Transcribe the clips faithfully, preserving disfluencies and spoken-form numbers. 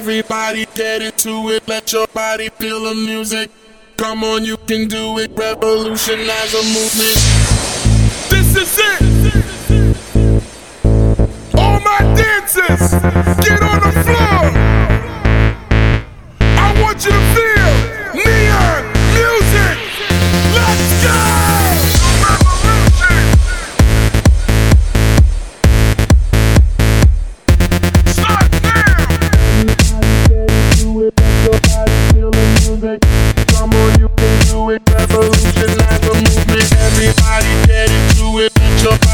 Everybody get into it, let your body feel the music. Come on, you can do it, revolutionize a movement. This is it! All my dancers, get on the floor! I want you to feel neon music! Let's go! Start now! Come on, you can do it, revolutionize the movement. Everybody get into it, let your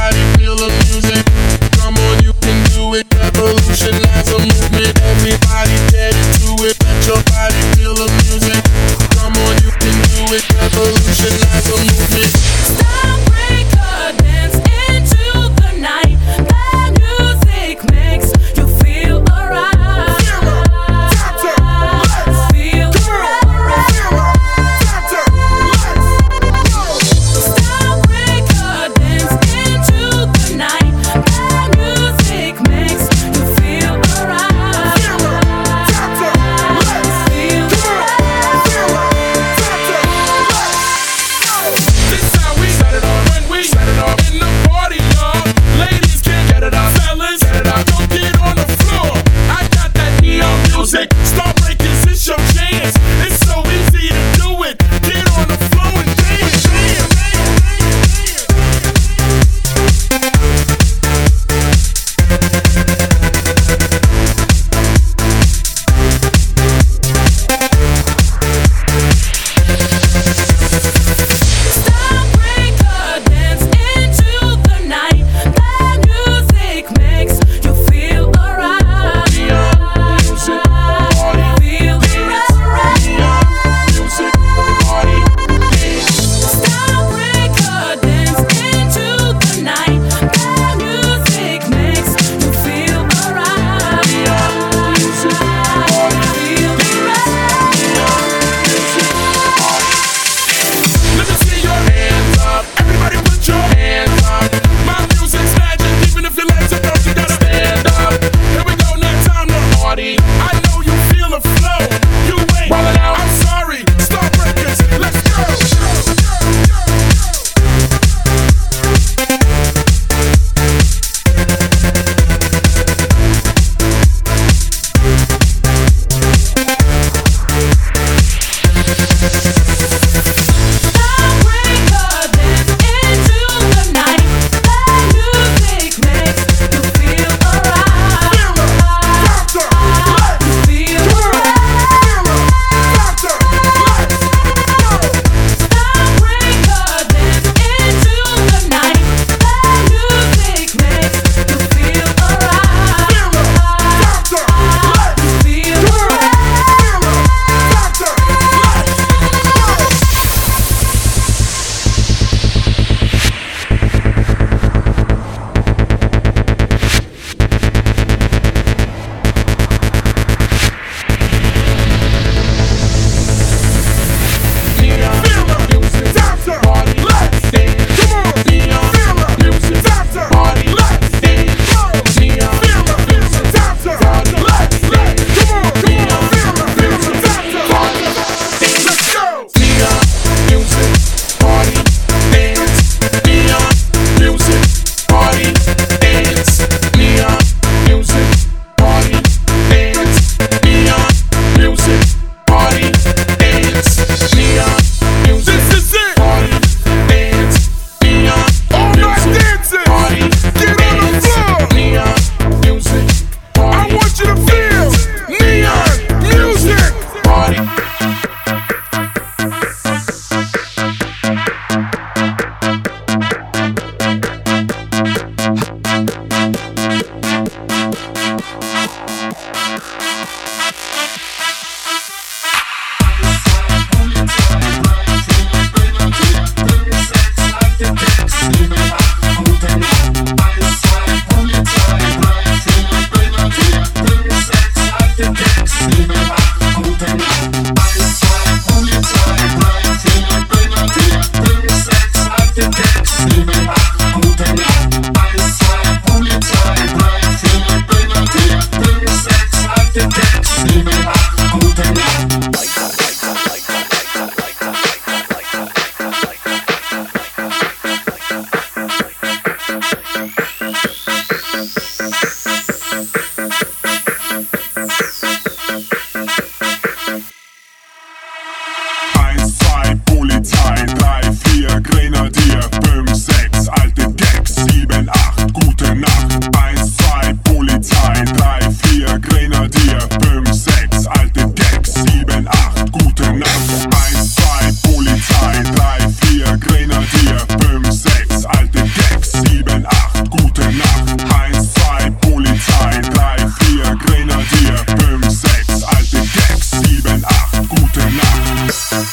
Eins, zwei, Polizei, drei, vier, Grenadier, fünf, sechs, alte Gags, sieben, acht, gute Nacht. Eins, zwei, Polizei, drei, vier, Grenadier, fünf, sechs, alte Gags, sieben, acht, gute Nacht. Eins, zwei, Polizei, drei, vier, Grenadier, fünf, sechs, alte Gags, sieben, acht, gute Nacht. Eins, zwei, Polizei, drei, vier, Grenadier, fünf, sechs, alte Gags, sieben, acht, gute Nacht.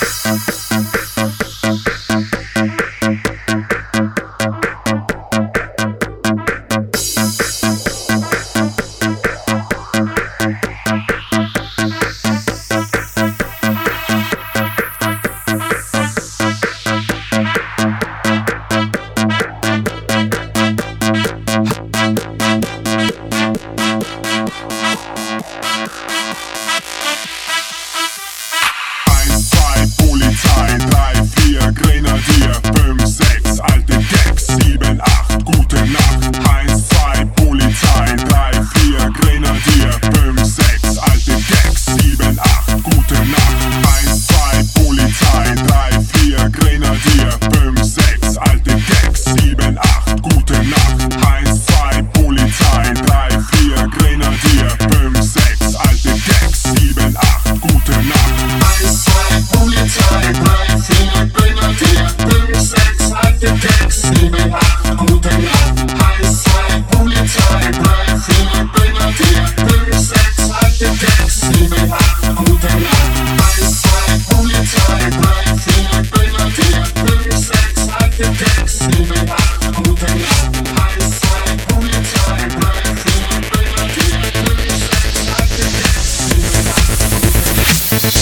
Eins, zwei, Polizei, drei, vier, Grenadier, fünf, sechs, alte Gags, sieben, acht, gute Nacht. Eins, zwei, Polizei, drei, vier, Grenadier, fünf, sechs, alte Gags, sieben, acht, gute Nacht. Eins, zwei, Polizei, drei, vier, Grenadier, fünf, sechs, alte Gags, sieben, acht, gute Nacht. Eins, zwei, Polizei, drei, vier, Grenadier, fünf, sechs, alte Gags, sieben, acht, gute Nacht. Eins, zwei, Polizei, drei, vier, Grenadier, fünf, sechs, alte Gags, sieben, acht, gute Nacht. Eins, zwei, Polizei, drei, vier, Grenadier, fünf, sechs, alte Gags, sieben, acht, gute Nacht. Eins, zwei, Polizei, drei, vier, Grenadier, fünf, sechs, alte Gags, sieben, acht, gute Nacht. Eins, zwei, Polizei, drei, vier, Grenadier, fünf, sechs, alte Gags, sieben, acht.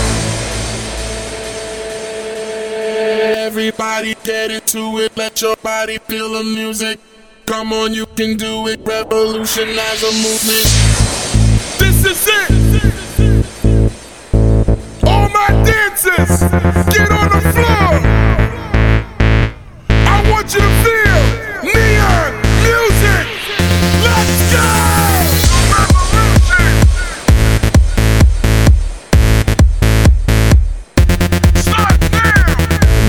Everybody get into it, let your body feel the music. Come on, you can do it, revolutionize a movement. This is it! All my dancers, get on the floor! I want you to feel neon music! Let's go! Start now!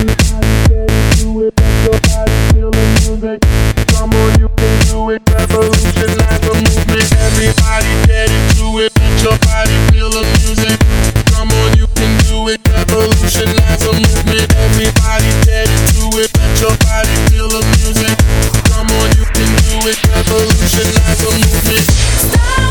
Come on, you can do it, revolutionize the movement. Everybody get into it, let your body feel the music. Come on, you can do it, revolutionize the movement. Everybody get into it, let your body feel the music. Come on, you can do it, revolutionize the movement. Stop.